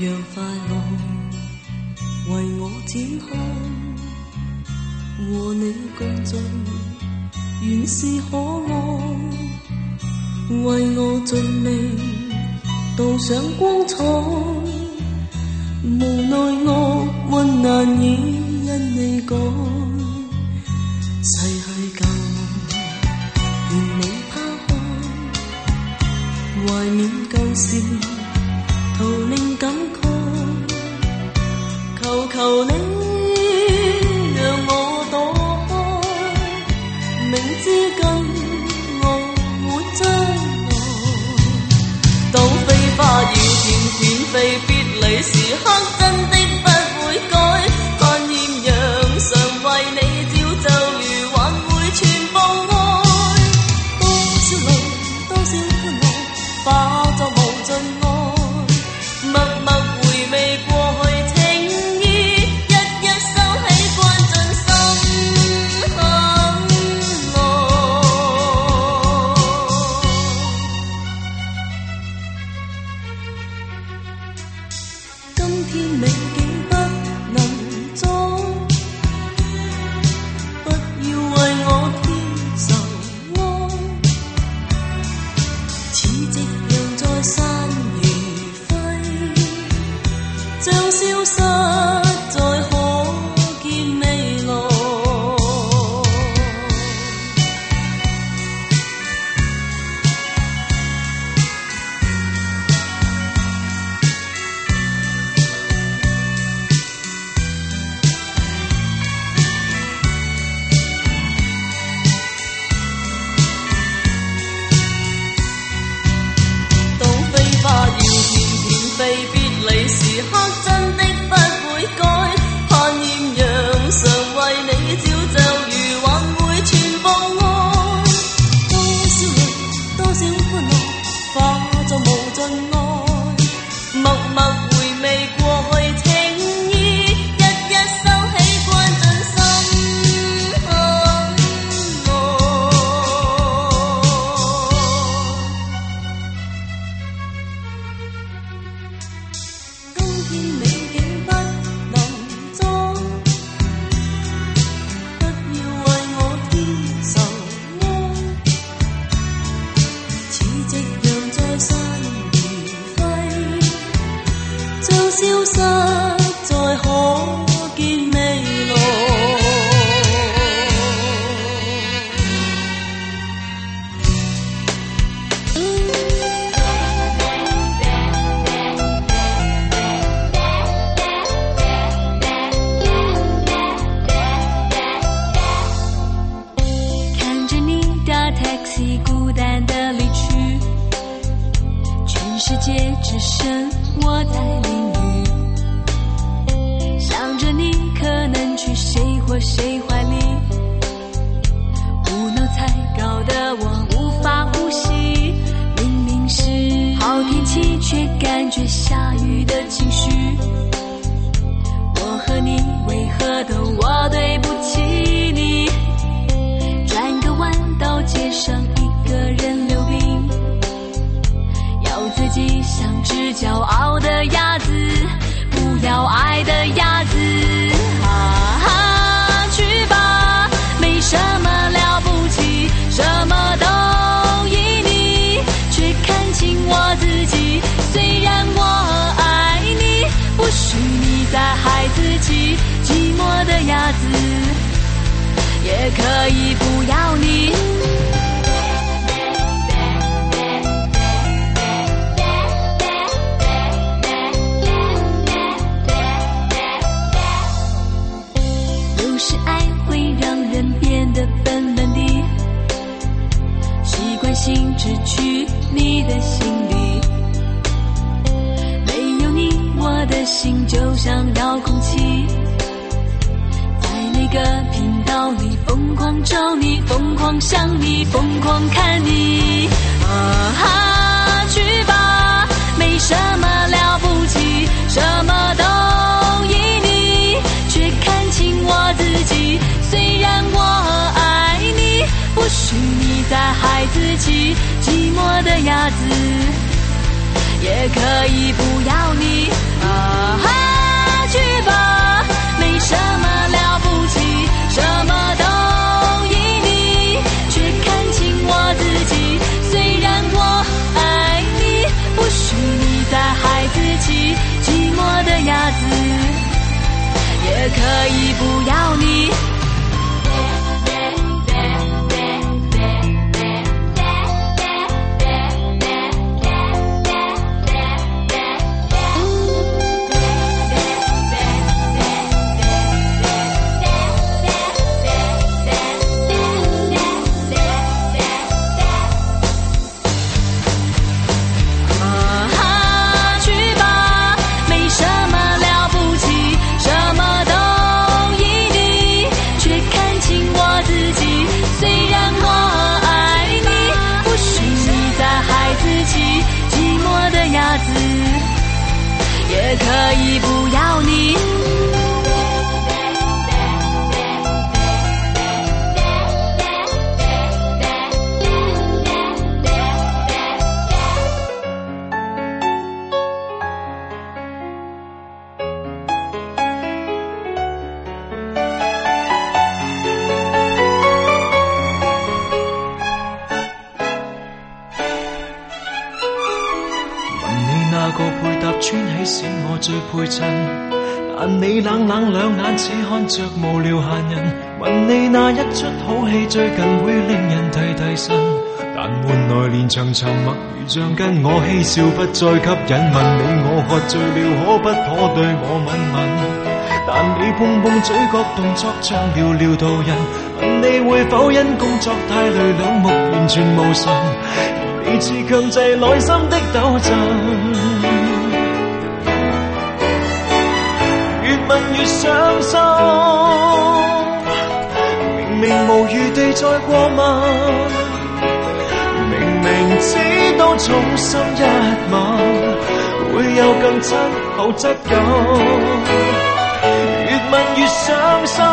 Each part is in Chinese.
让快乐为我展开，和你共聚原是可爱，为我尽力镀上光彩，无奈厄运难以因你改，逝去旧梦愿你抛开，怀缅旧事徒令感慨，求求你让我躲开，明知跟我没将来，当飞花要甜甜飞，別離時刻真的不會改，盼豔陽常為你照就如還會全部愛，多少淚多少歡樂化作無盡愛，默默回味過去情意，一一收起關進心坎內。今天美景不能再，不要為我添愁哀，似夕陽在山如揮，將消失在可見未來。當飛花要甜甜飛，別離時刻真的不會改，盼豔陽常為你照就如還會全部愛，多少淚多少歡樂化作無盡愛，默默回味過去情意，一一收起關進心坎內。今天美景不能再，不要為我添愁哀，似夕陽在山如揮，將消失在可見未來。看着你搭 taxi 孤单的离去，全世界只剩我在淋雨，想着你可能去谁或谁怀里，无脑才搞得我无法呼吸，明明是好天气却感觉下雨的情绪，我和你为何都我对不起你，转个弯到街上一个人溜冰，要自己像只骄傲的鸭子，不要爱的鸭子。去吧，没什么了不起，什么都依你，却看清我自己，虽然我爱你，不许你再害自己，寂寞的鸭子也可以不要你。有时爱会让人变得笨笨的，习惯性只去你的心里，没有你我的心就像遥控器，在那个频道里疯狂找你，疯狂想你，疯狂看你。去吧，没什么了不起，什么都依你，却看清我自己，虽然我爱你，不许你再害自己，寂寞的鸭子也可以不要你。 起，寂寞的鸭子也可以不要你。也可以不要你。 穿起使我最配襯，但你冷冷兩眼只看着無聊閒人。問你那一出好戲最近會令人提神，但換來連場沉默如像跟我嬉笑不再吸引。問你我喝醉了可不可對我吻吻，但你碰碰嘴角動作像寥寥途人。問你會否因工作太累兩目完全無神，而你似強制內心的抖震。問越傷心，明明無餘地再過問，明明知道重心一吻會有更親厚質感，越問越傷心，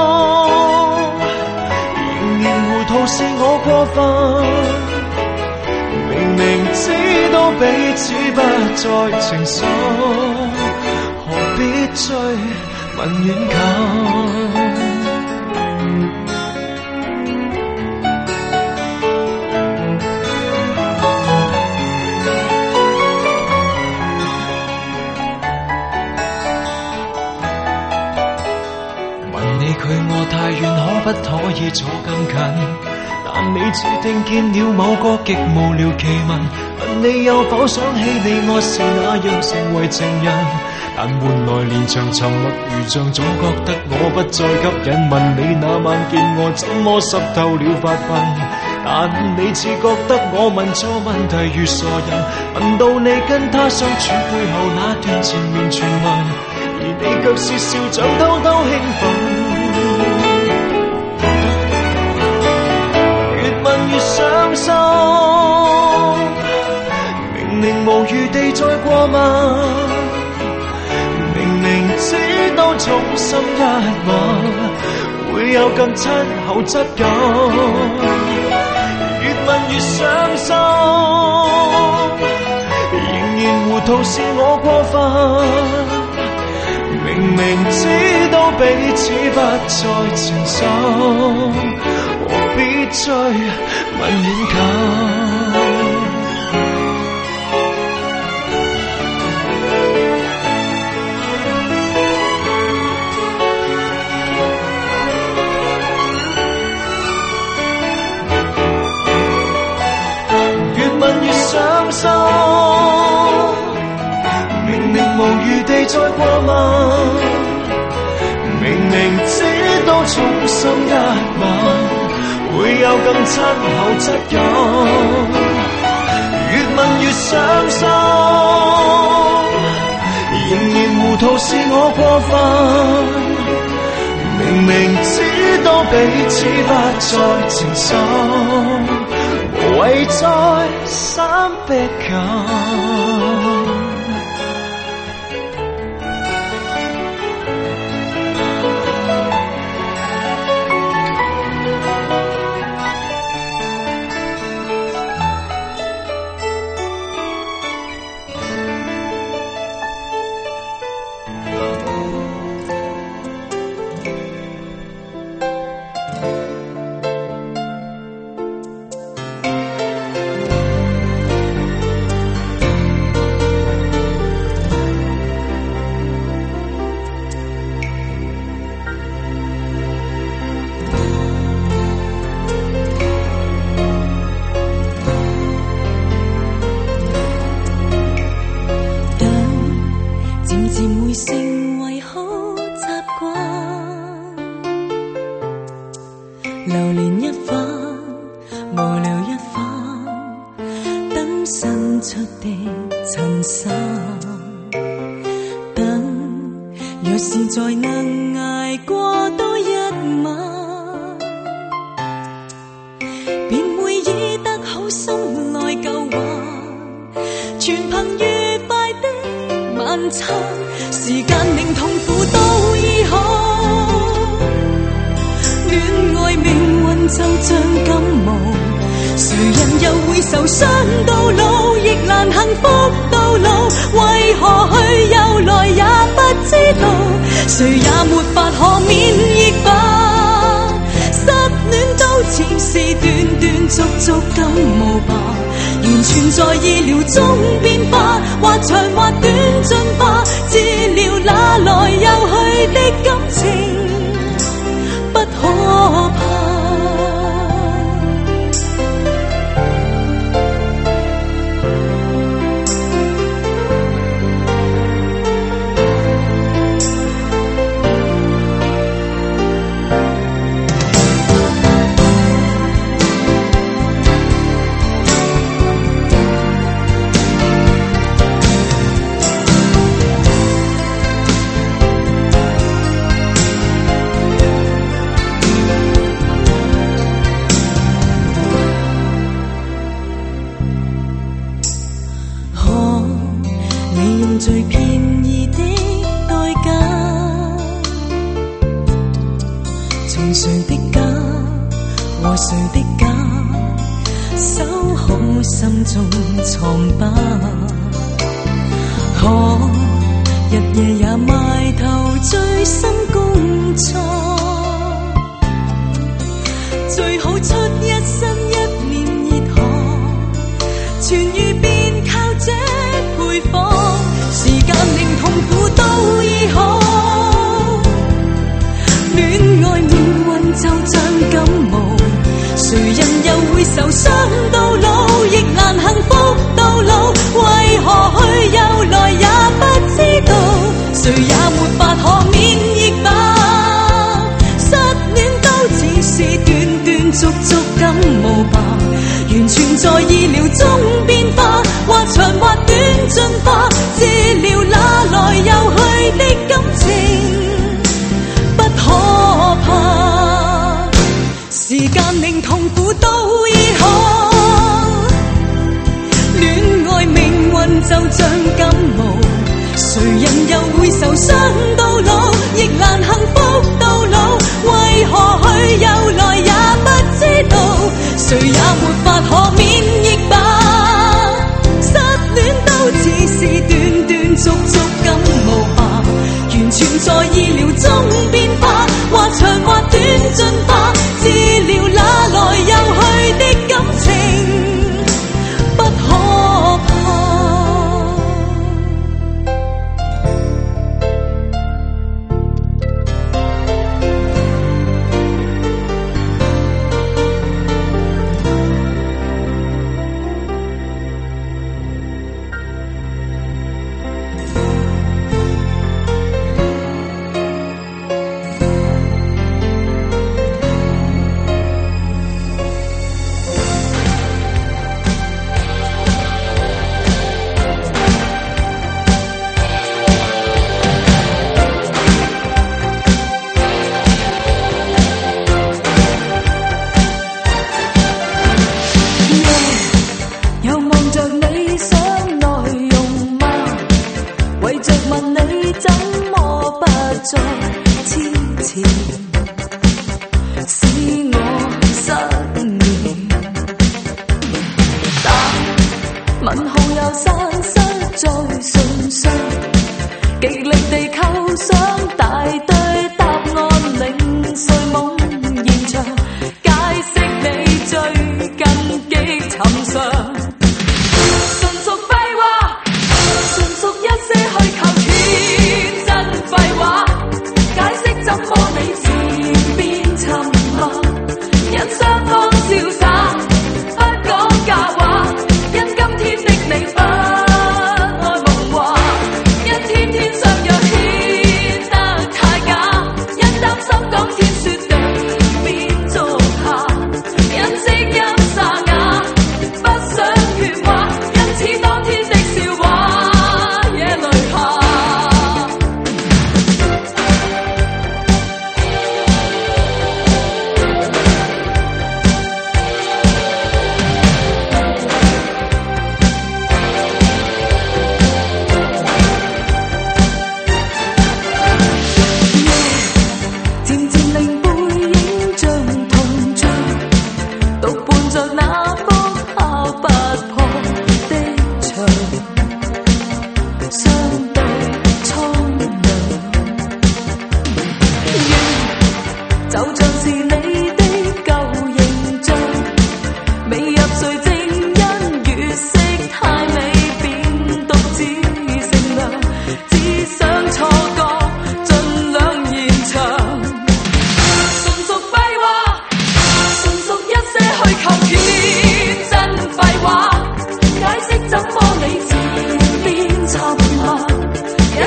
仍然糊塗是我過分，明明知道彼此不再情深，何必追問遠近？問你距我太遠，可不可以坐更近？但你只聽見了某個極無聊奇聞，問你有否想起你我是那樣成為情人？但換來連場沉默如像總覺得我不再吸引。問你那晚見我怎麼濕透了髮鬢，但你似覺得我問錯問題如傻人。問到你跟他相處背後那段纏綿傳聞，而你卻是笑像偷偷興奮。越問越傷心，明明無餘地再過問，明知道重心一吻會有更親厚質感，越問越傷心，仍然糊塗是我過分，明明知道彼此不再情深，何必追問遠近？傷心，明明無餘地再過問，明明知道重心一吻會有更親厚質感，越問越傷心，仍然糊塗是我過分，明明知道彼此不再情深，無謂再三逼近。 漸漸會成為好習慣。流連一番，無聊一番，等伸出的襯衫。等若是再能捱過多一晚，便會醫得好心內舊患，全憑愉快的晚餐。時間令痛苦都醫好，戀愛命運就像感冒，誰人又會受傷到老，亦難幸福到老。為何去又來也不知道，誰也沒法可免疫吧。失戀都似是斷斷續續感冒吧，完全在意料中變化，或長或短進化，治療那來又去的感情不可怕。最便宜的代價，從誰的家和誰的家，守好心中瘡疤。可日夜也埋頭醉心工作，最好出一身一臉熱汗，痊癒便靠這配方。時間令痛苦都醫好，戀愛命運就像感冒，誰人又會受傷到老，亦難幸福到老。為何去又來也不知道，誰也沒法可免疫吧。失戀都只是斷斷續續感冒吧，完全在意料中變化，或長或短進化，治療那來又去的感情不可怕。時間令痛苦都醫好，戀愛命運就像感冒，誰人又會受傷到老，亦難幸福到老。為何去又來也不知道，誰也沒法可免疫吧。失戀都只是斷斷續續感冒吧，完全在意料中變化，或長或短進化，治療那來又去的感情不可怕。 怎麼理智？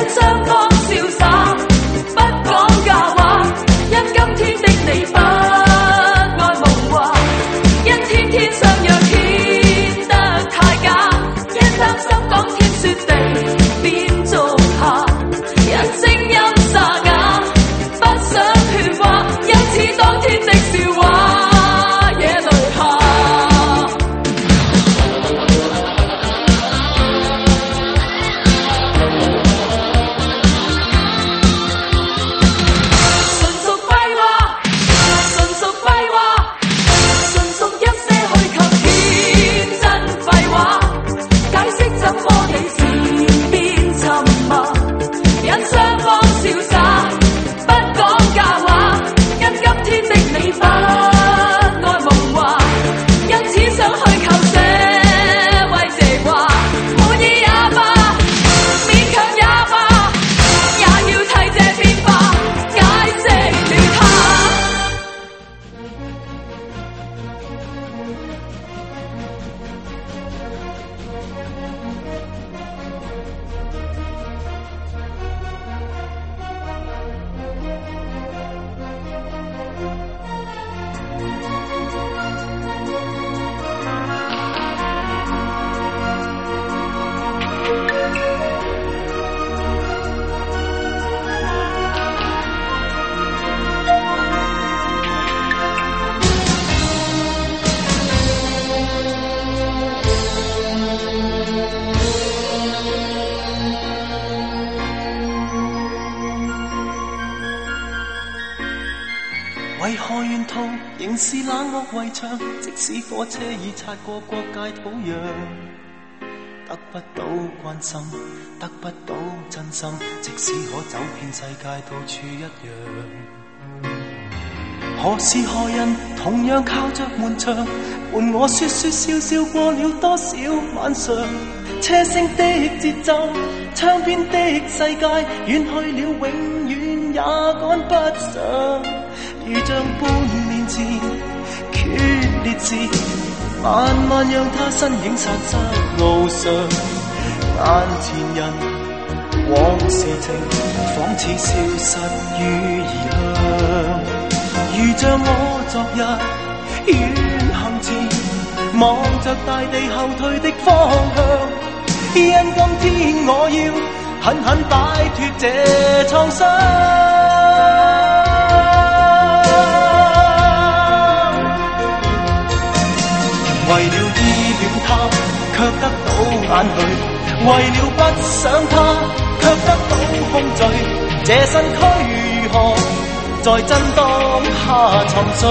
雙方瀟灑，不講假話，因今天的你不愛夢話，因天天相約顯得太假，因擔心講天說地變做下，因聲音沙啞，不想勸話，因此當天的笑話也淚下。 為何沿途仍是冷漠圍牆？即使火車已擦過國界土壤，得不到關心，得不到真心。即使可走遍世界，到處一樣。何時何人同樣靠着門窗，伴我說說笑笑過了多少晚上？車聲的節奏，窗邊的世界，遠去了永遠也趕不上。如像半年前決裂時，慢慢讓他身影散失路上。眼前人往事情，仿似消失於異鄉。如像我昨日遠行前，望着大地後退的方向。因今天我要狠狠擺脫這創傷。為了依戀他，卻得到眼淚；為了不想他，卻得到空虛。這身軀如何在震盪下沉睡？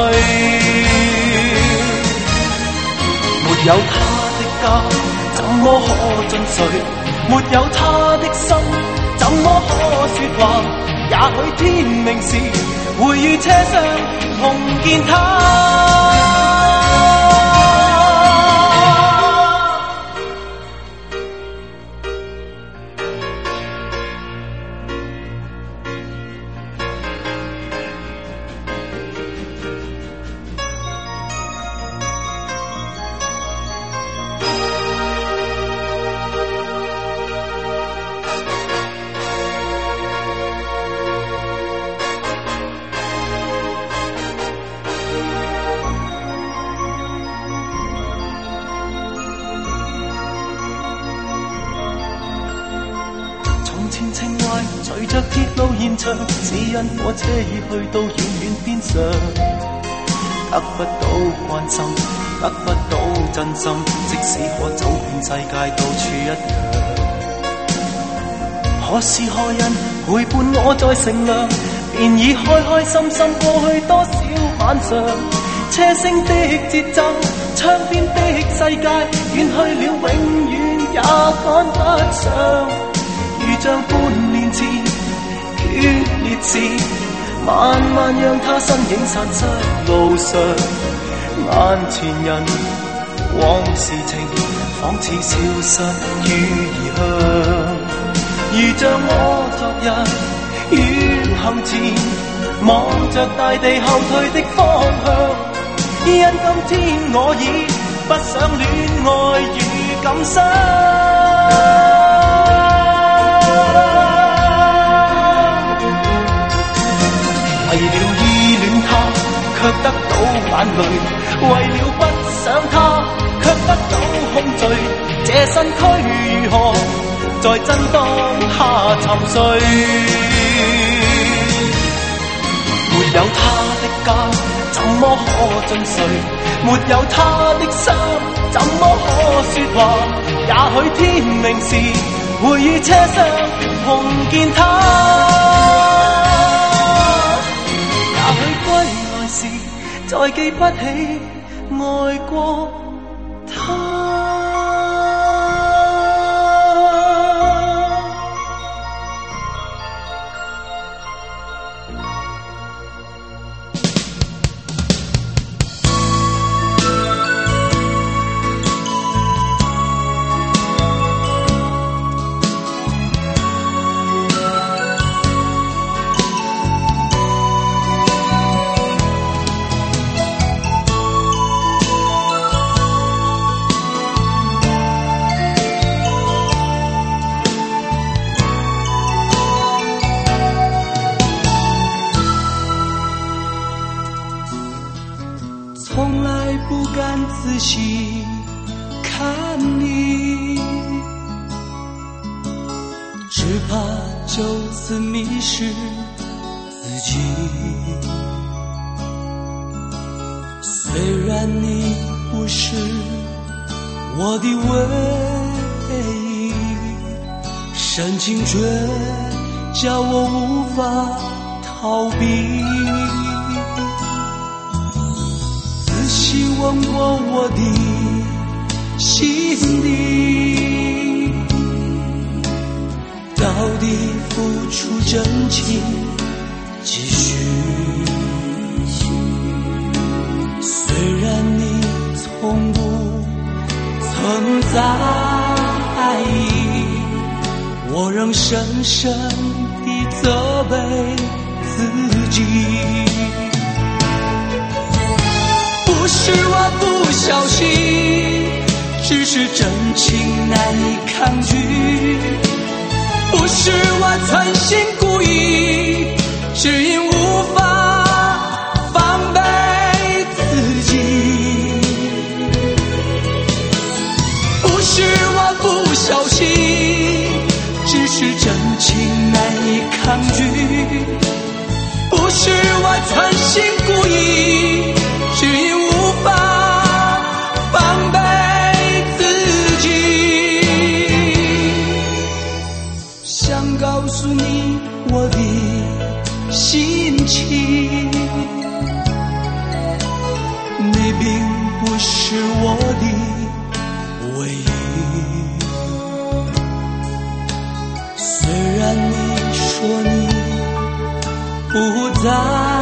沒有他的家，怎麼可進睡？沒有他的心，怎麼可說話？也許天明時，會於車廂碰見他。隨着鐵路延長，只因火車已去到遠遠邊上，得不到關心，得不到真心。即使可走遍世界，到處一樣。何時何人陪伴我在乘涼，便已開開心心過去多少晚上。車聲的節奏，窗邊的世界，遠去了永遠也趕不上。如像半年前決裂時，慢慢讓他身影散失路上。眼前人往事情，仿似消失於異鄉。如像我昨日遠行前，望着大地後退的方向。因今天我已不想戀愛與感傷。 得到眼淚，為了不想他卻得到控罪，這身軀如何在震盪下沉睡？沒有他的家怎麼可進睡？沒有他的心怎麼可說話？也許天明時會於車廂碰見他，也許歸來時再記不起愛過他。 从来不敢仔细看你，只怕就此迷失自己。虽然你不是我的唯一，深情却叫我无法逃避。仔细问过我的心底，到底付出真情几许？虽然你从不曾在意，我仍深深地责备自己。不是我不小心，只是真情难以抗拒。不是我存心故意，只因无法防备自己。不是我不小心，只是真情难以抗拒。不是我存心故意，只因无法防备自己。想告诉你我的心情，你并不是我的唯一。虽然你说你不在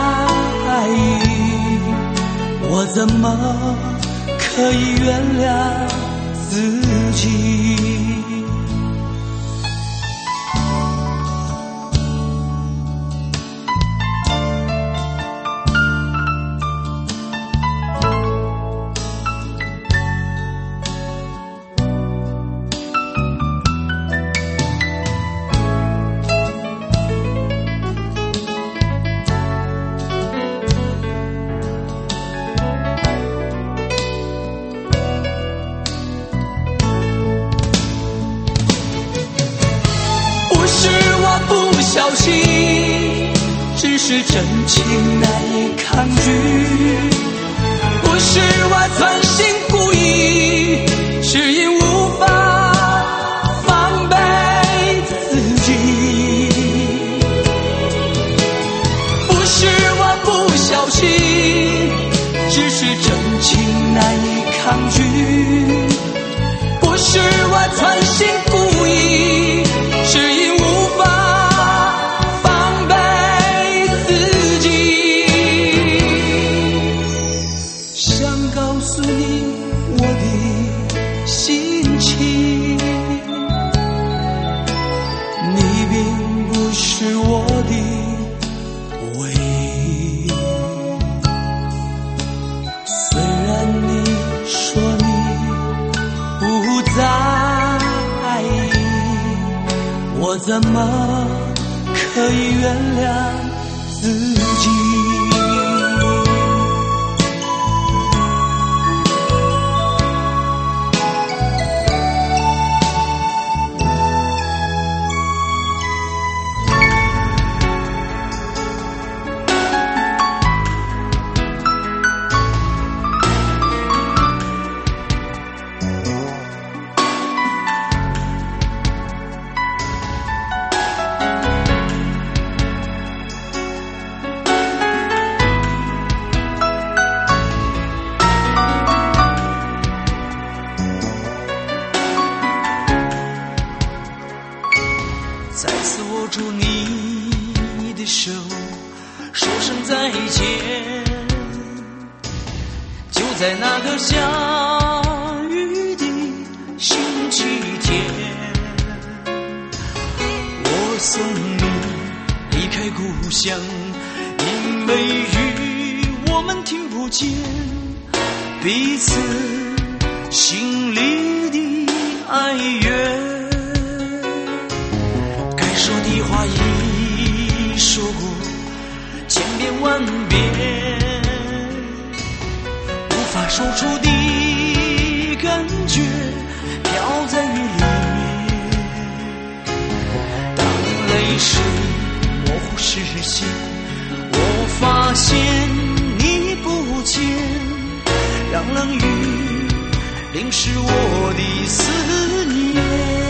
意，我怎么可以原谅自己？小心，只是真情难以抗拒。不是我存心故意，只因无法防备自己。不是我不小心，只是真情难以抗拒。不是我存心故意，只因无法我怎么可以原谅自己？ 次握住你的手，说声再见。就在那个下雨的星期天，我送你离开故乡，因为雨我们听不见彼此心里的哀怨。该说的话已说过千遍万遍，无法说出的感觉飘在雨里面。当泪水模糊视线，我发现你不见，让冷雨淋湿我的思念。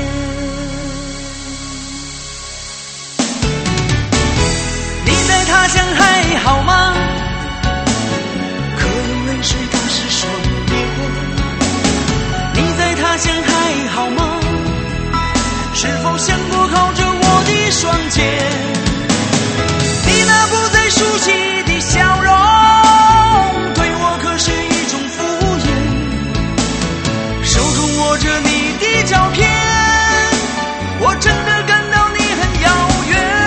他乡还好吗？可有泪水打湿双眼。你在他乡还好吗？是否想过靠着我的双肩？你那不再熟悉的笑容，对我可是一种敷衍。手中握着你的照片，我真的感到你很遥远。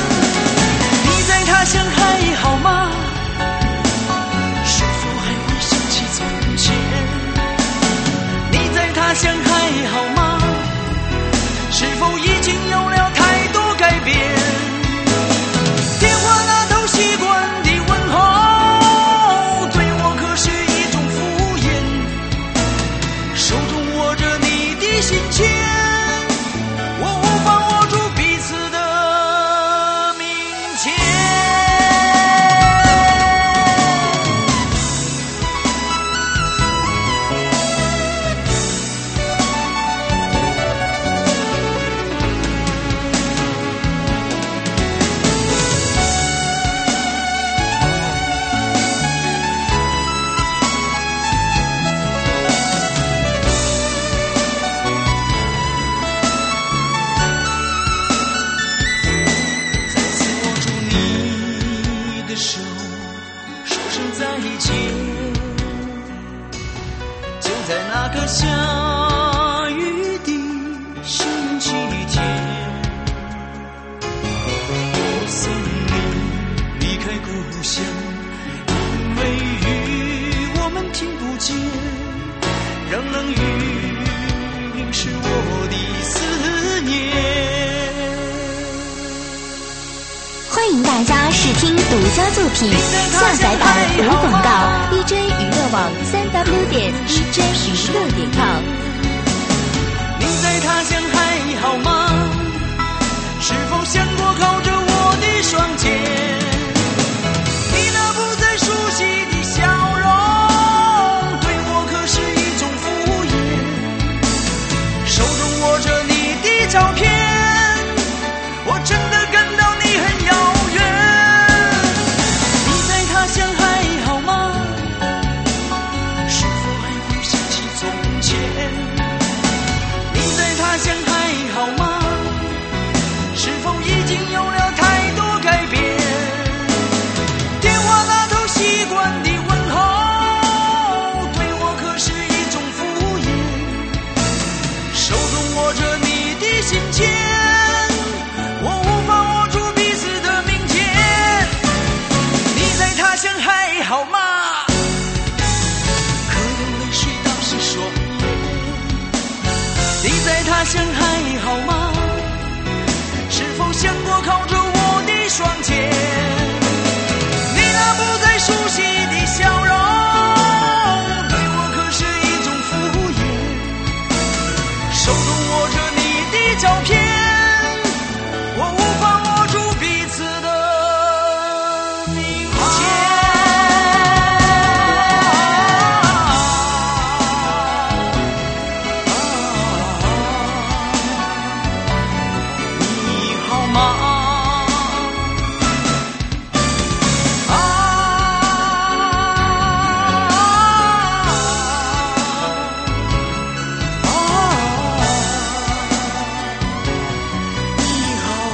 他乡还好吗？是否还会想起从前？你在他乡还好吗？是否已经有了太多改变？电话那头习惯的问候，对我可是一种敷衍。手中握着你的信签，我无法握住彼此的明天。下雨的星期天，我送你离开故乡，因为雨我们听不见，让冷雨淋湿我的思念。 欢迎大家试听独家作品，下载版无广告 DJ 娱乐网3w.dj娱乐.com。 你在他乡还好吗？是否想过靠着我的双肩？你那不再熟悉的笑容，对我可是一种敷衍。手中握着你的照片，我真的感到你很遥远。你在他乡还好吗？是否还会想起从前？你在他乡还好吗？是否已经有了太多改变？电话那头习惯的问候，对我可是一种敷衍。手中握着你的信签，我无法握住彼此的明天。你在他乡还好吗？可有泪水打湿双眼。你在他乡还好吗？是否想过靠着我的双肩？你那不再熟悉的笑容，对我可是一种敷衍。手中握着你的照片，我无法握住彼此的明天。你好吗？你好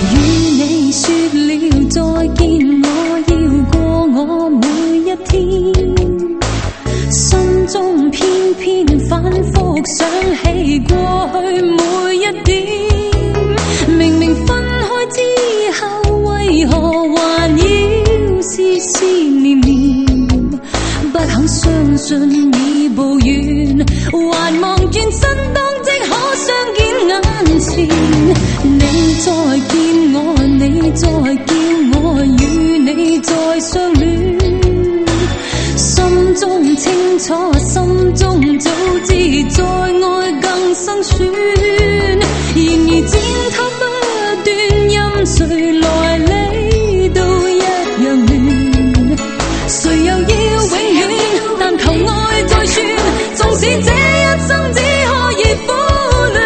與你說了再見，我要過我每一天，心中偏偏反覆想起過去每一點，明明分開之後為何還要思思念念，不肯相信已步遠，還望轉身當即可相見眼前，你再見我，你再叫我與你再相戀，心中清楚，心中早知再愛更辛酸，然而剪輯不斷，任誰來理都一樣亂，誰又要永遠？但求愛再算，縱使這一生只可以苦戀。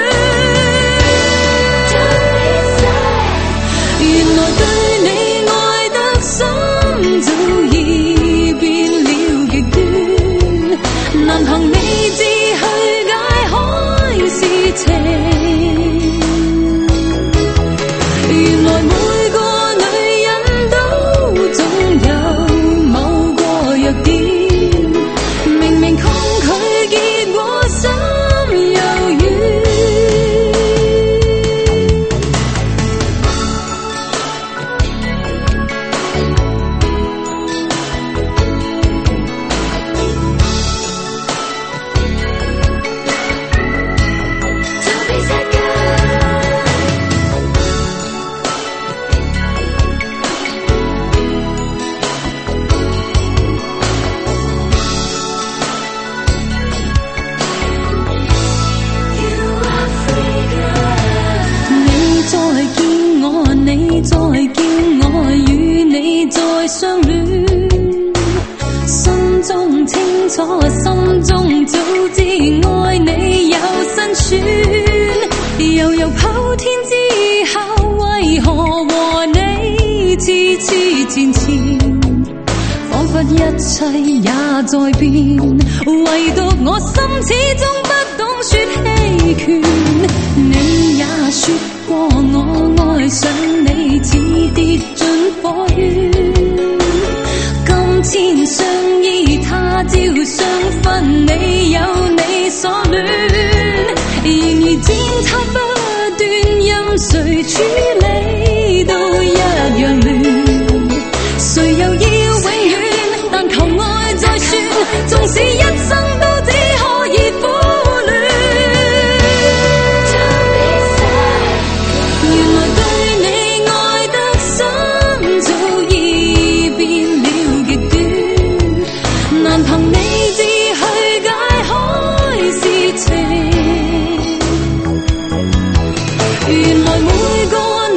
原來對你愛得深，早已變了極端，難憑理智去解開是情。原來每個女人都總有某個弱點，明明抗拒結果心又軟。你再叫我與你再相戀，心中清楚，心中早知愛你有辛酸，悠悠跑天之後為何和你痴痴纏纏，彷彿一切也在變，唯獨我心始終不懂說棄權，你也說過我愛上你似跌進火圈，今天相依他朝相分，你有你所戀，然而剪輯不斷，任誰處理都一樣亂，誰又要永遠？但求愛再算，縱使一生都只可以苦戀。原來對你愛得深，早已變了極端，難憑理智去解開是情。原來每個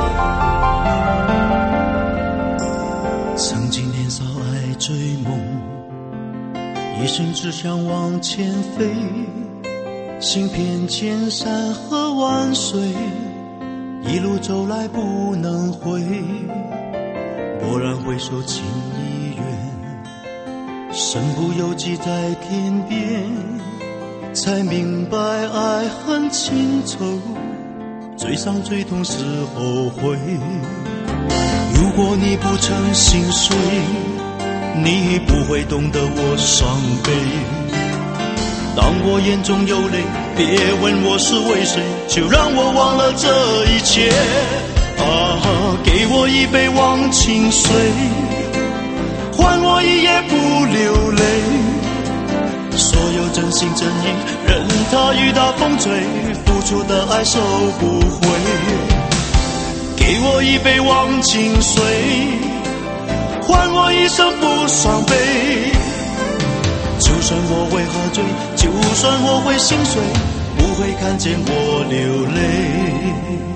曾经年少爱追梦，一生只想往前飞，行遍千山和万水，一路走来不能回。蓦然回首，情已远，身不由己在天边，才明白爱恨情仇，最伤最痛是后悔。如果你不曾心碎，你不会懂得我伤悲。当我眼中有泪，别问我是为谁，就让我忘了这一切。给我一杯忘情水，换我一夜不流泪。所有真心真意，任它雨打风吹，付出的爱收不回。给我一杯忘情水，换我一生不伤悲。就算我会喝醉，就算我会心碎，不会看见我流泪。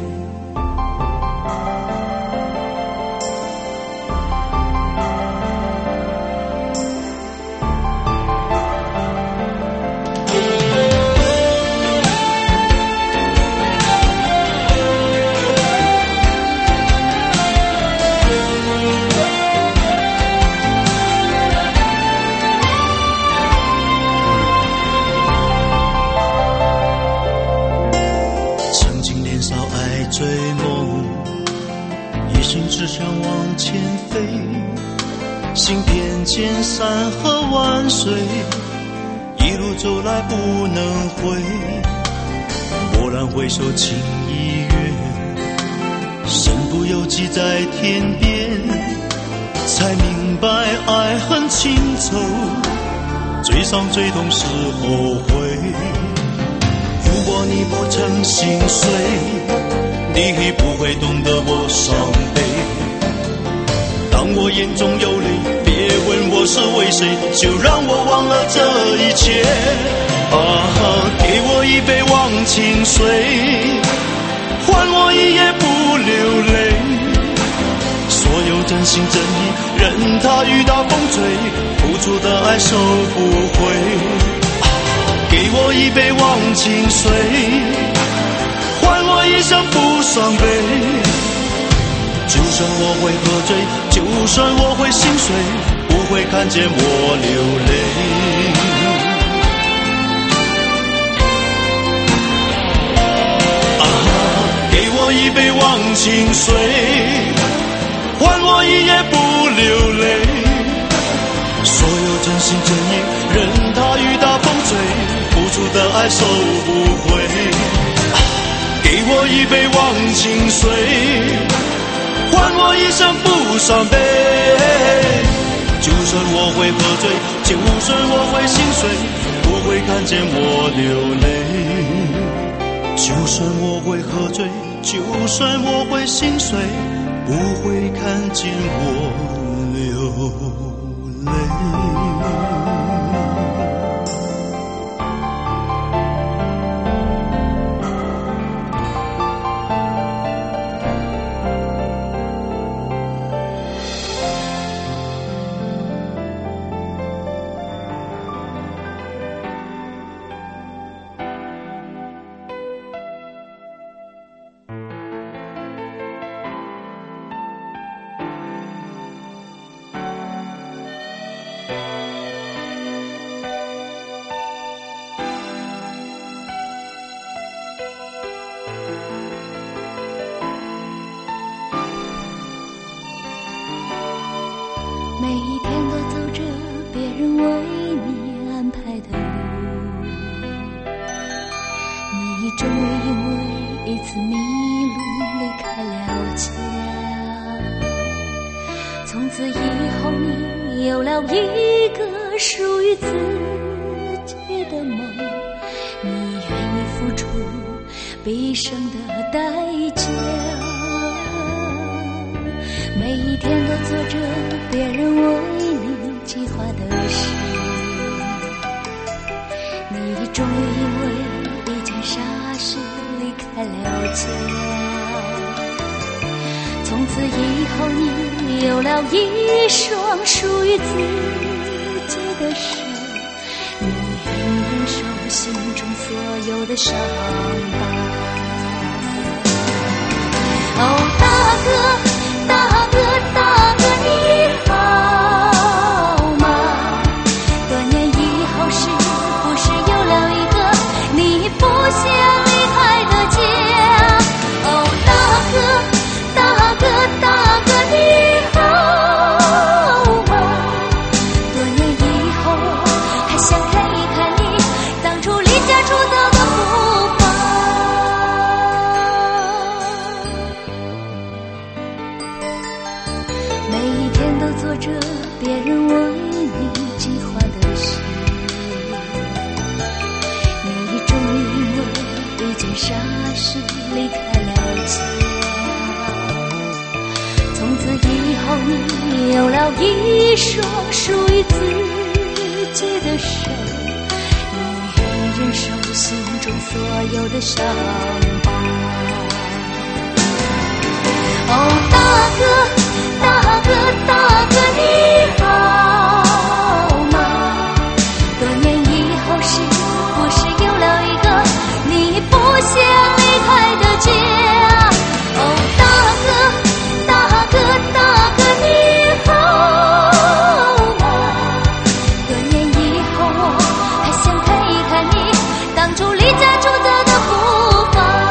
只想往前飞，行遍千山和万水，一路走来不能回。蓦然回首，情已远，身不由己在天边，才明白爱恨情仇，最伤最痛是后悔。如果你不曾心碎，你不会懂得我伤悲。当我眼中有泪，别问我是为谁，就让我忘了这一切。给我一杯忘情水，换我一夜不流泪。所有真心真意，任它雨打风吹，付出的爱收不回。给我一杯忘情水，换我一生不伤悲。就算我会喝醉，就算我会心碎，不会看见我流泪。给我一杯忘情水，换我一夜不流泪。所有真心真意，任它雨打风吹，付出的爱收不回。给我一杯忘情水，换我一生不伤悲。就算我会喝醉，就算我会心碎，不会看见我流泪。就算我会喝醉，就算我会心碎，不会看见我流泪。 每一天都走着别人为你安排的路，你终于因为一次迷路离开了家。从此以后你有了一个属于自己的梦，你愿意付出毕生的代价。每一天都做着别人为你计划的事，你终于因为一件傻事离开了家。 从此以后你有了一双属于自己的手，你忍受心中所有的伤疤。哦，大哥大哥大哥你好吗？多年以后是不是有了一个你不想离开的家？哦，大哥大哥大哥你好吗？多年以后我还想看一看你当初离家出走的步伐。每一天都做着别人为你计划的事，你终于因为一件傻事离开了家。从此以后你有了一双属于自己的手，你忍受心中所有的伤疤。哦，大哥大哥大哥你好吗？多年以后是不是有了一个你不想离开的家？哦，大哥大哥大哥你好吗？多年以后我还想看一看你当初离家出走的步伐。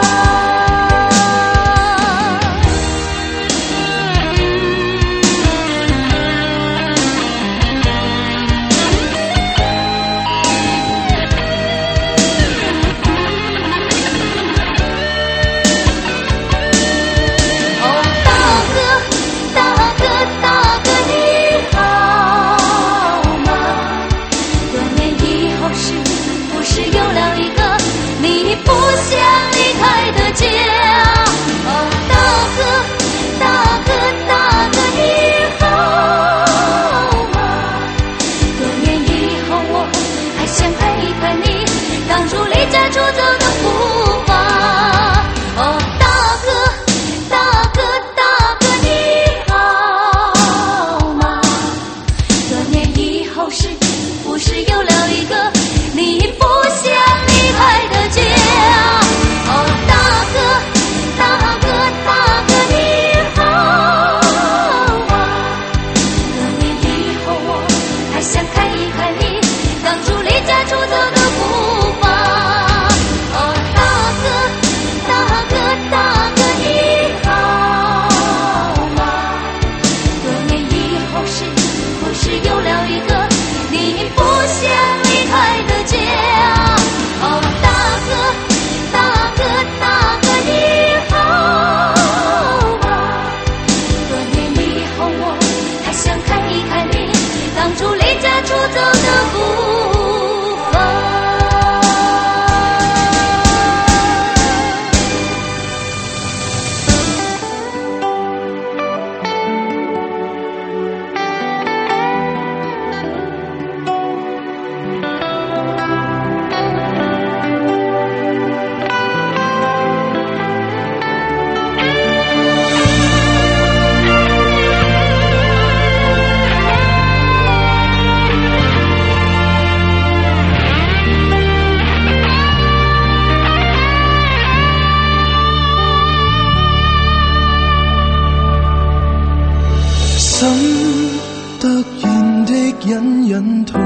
突然的隐隐痛，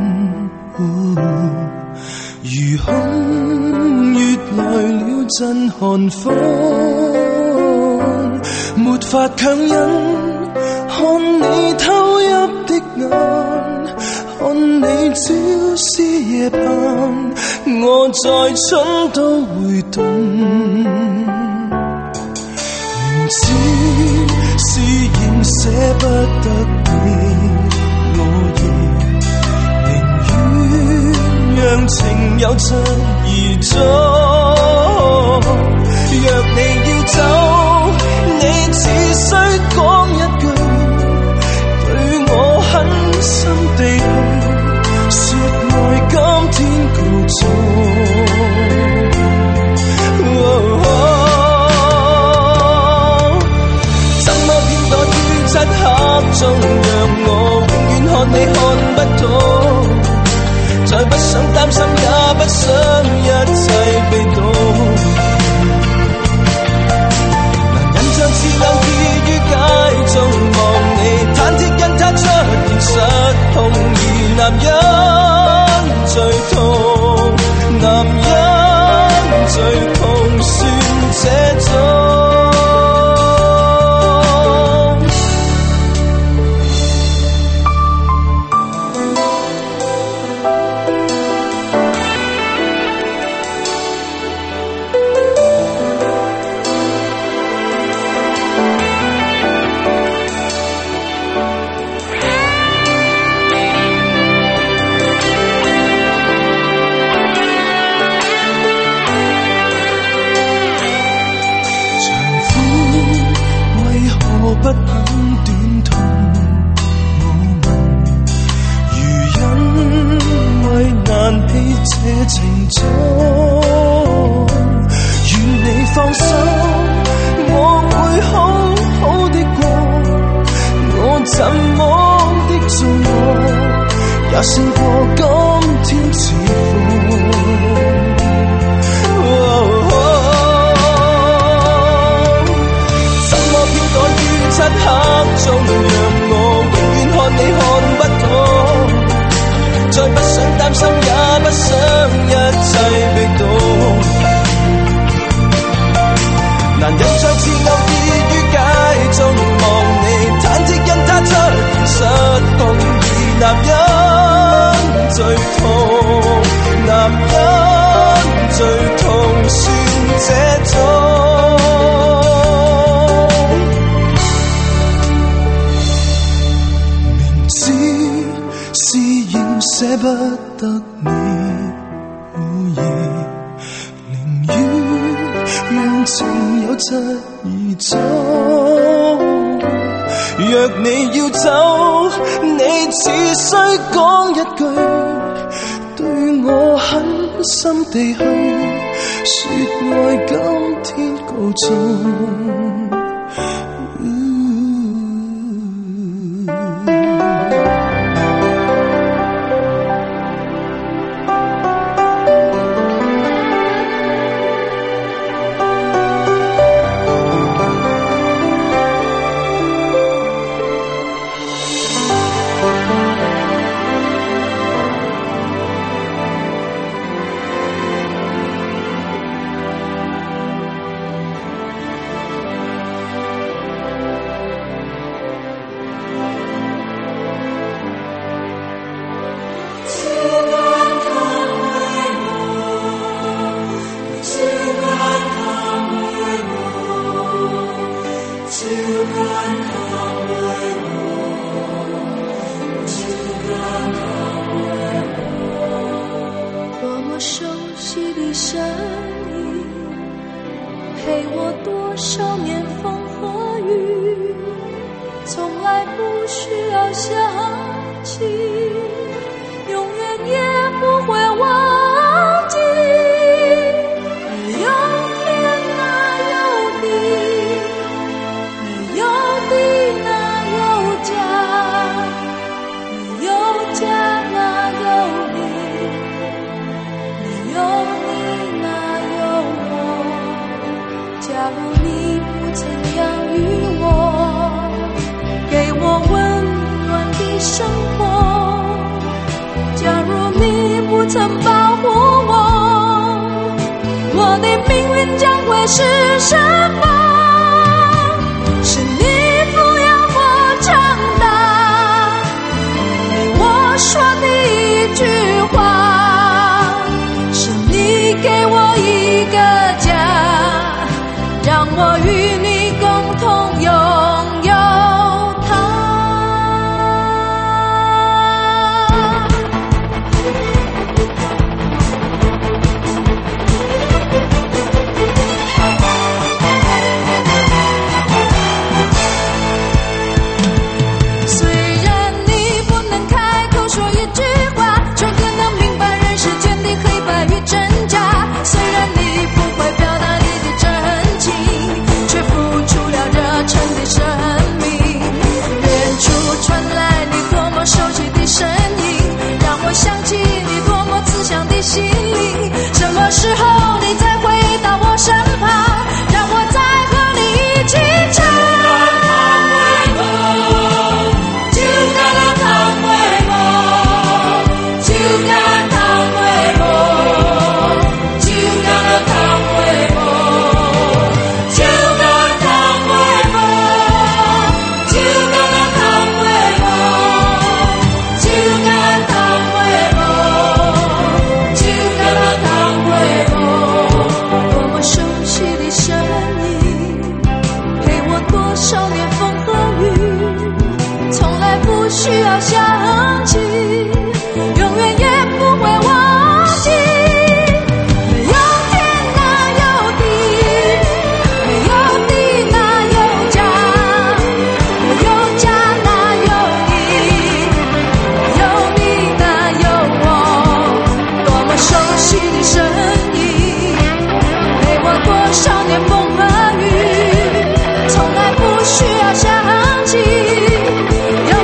如空越來了陣寒風，沒法強忍，看你偷泣的眼，看你朝思夜盼，我在春都會凍。明知是仍捨不得你，我亦寧願讓情有疾而終。若你要走，你只需講一句，對我狠心地去說愛今天告終。 怎麼的做我，也勝過今天似怎麼偏躲於漆黑中，讓我永遠看你看不到，再不想擔心，也不想一切逼到，難忍再次偶遇於街中，望你忐忑因他出現失控，而男人最痛，男人最痛算這種，明知是要捨不得你，寧願讓情有質而走。若你要走，你只需講一句，對我狠心地去說愛，今天告終。 需要想起。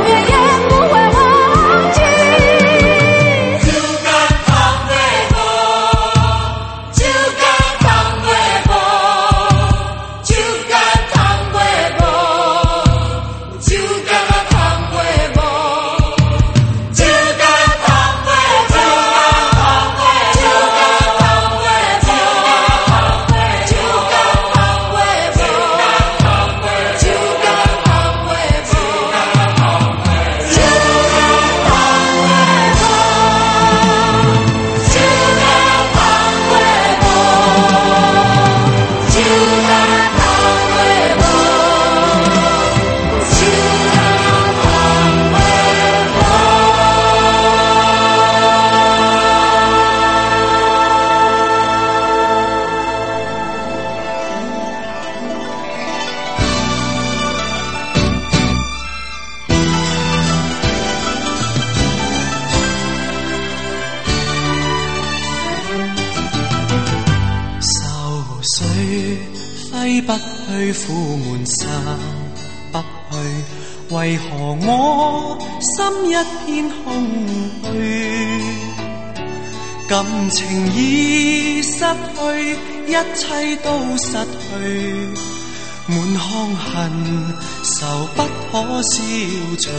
不去苦悶散不去，為何我心一片空虛？感情已失去，一切都失去，滿腔恨愁不可消除。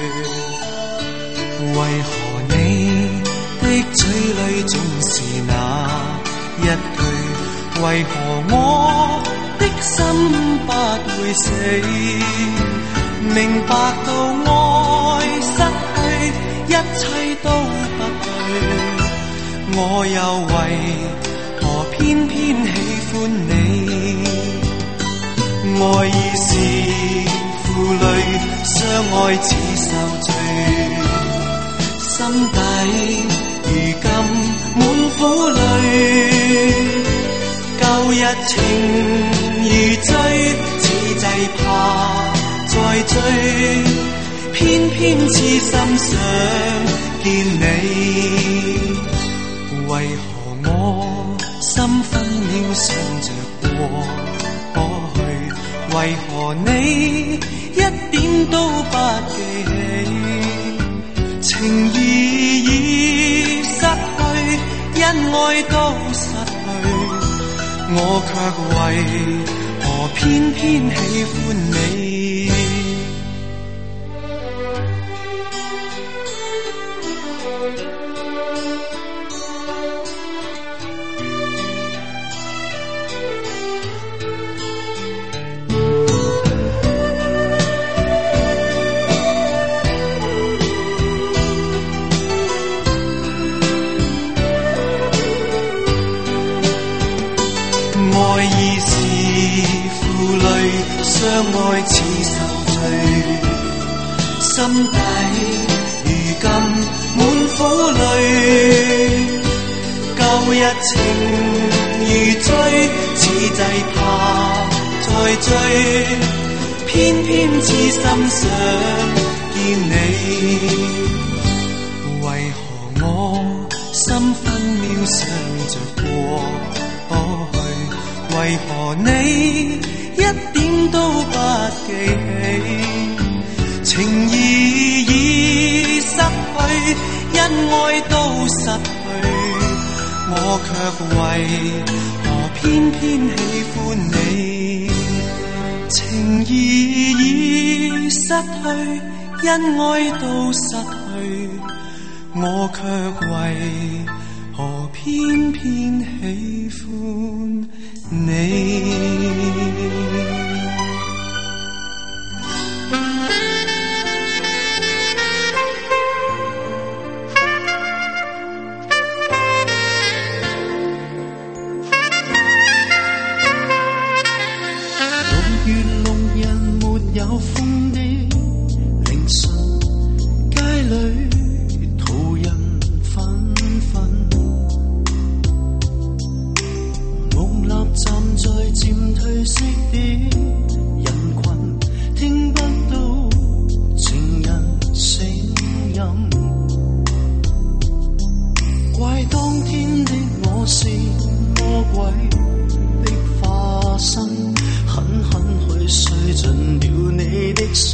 為何你的嘴裏總是那一句？為何我的心不會死？明白到愛失去，一切都不對，我又為何偏偏喜歡你？愛已是負累，相愛似受罪，心底如今滿苦淚。舊日情如醉，此際怕再追，偏偏痴心想見你。為何我心分秒想着過去？為何你一點都不記起？情義已失去，恩愛都失去，我卻為何偏偏喜歡你？相愛似受罪，心底如今滿苦淚。舊日情如醉，此際怕再追，偏偏痴心想見你。為何我心分秒想着過去？為何你一點都不記起？情義已失去，恩愛都失去，我卻為何偏偏喜歡你？情義已失去，恩愛都失去，我卻為何偏偏喜歡你？ 有風的凌晨，街裏途人紛紛，夢立站在漸褪色的人群，聽不到情人聲音，怪當天的我是魔鬼的化身，狠狠去碎盡了你的心，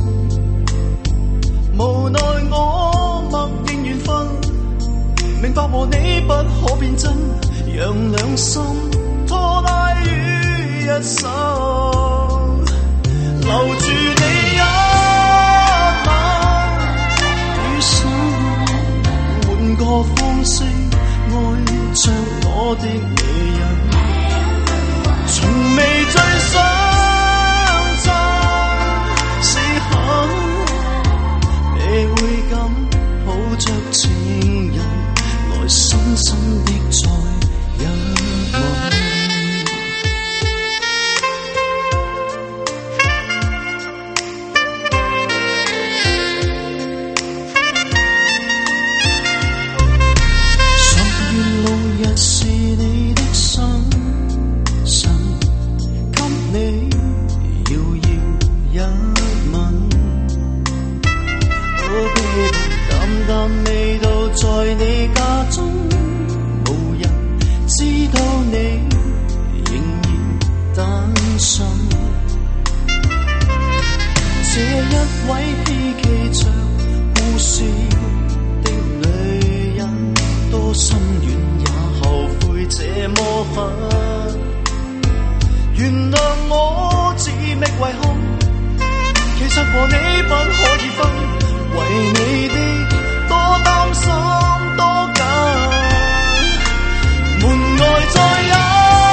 無奈我默認緣分，明白和你不可變真，讓兩心拖拉於一手，留住你一晚餘生，換個方式愛着我的女人，從未最想你會敢抱着情人來深深的再一吻？ 這一位希冀着故事的女人，多心軟也後悔這麼狠。原諒我自覓遺憾，其實和你不可以分，為你的多擔心多緊，門外再一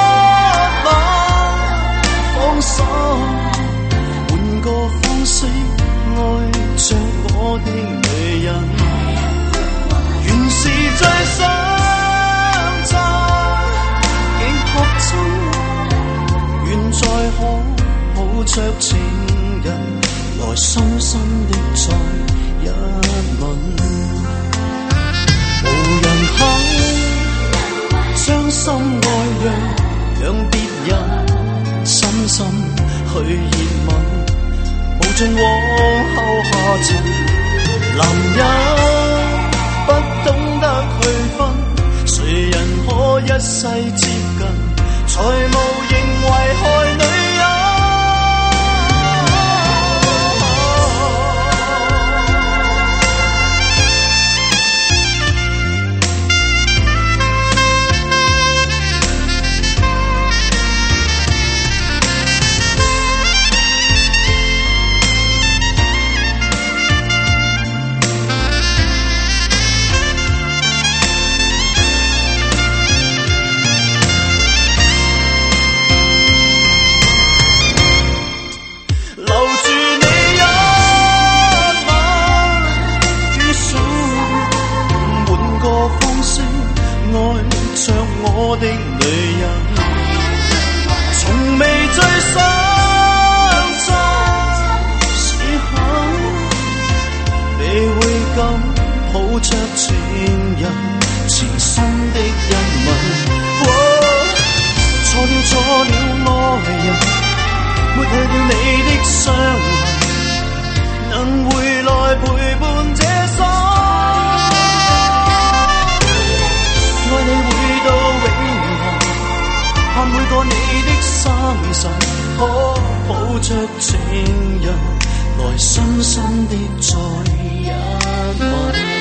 晚放手，換個方式愛着我的女人，原是最想在極學親，願再可抱着情人來深深的再一吻，無人肯將心愛讓別人深深去熱吻，無盡往後下沉，男人不懂得去分，誰人可一世接近，才無形危害女人。我的女人，從未最想在時候，你會敢抱着情人前生的一吻。錯了愛人，抹去了你的傷痕，能回來陪伴這生。愛你會到永恆，盼每個你的生辰，可抱着情人來深深的再一吻。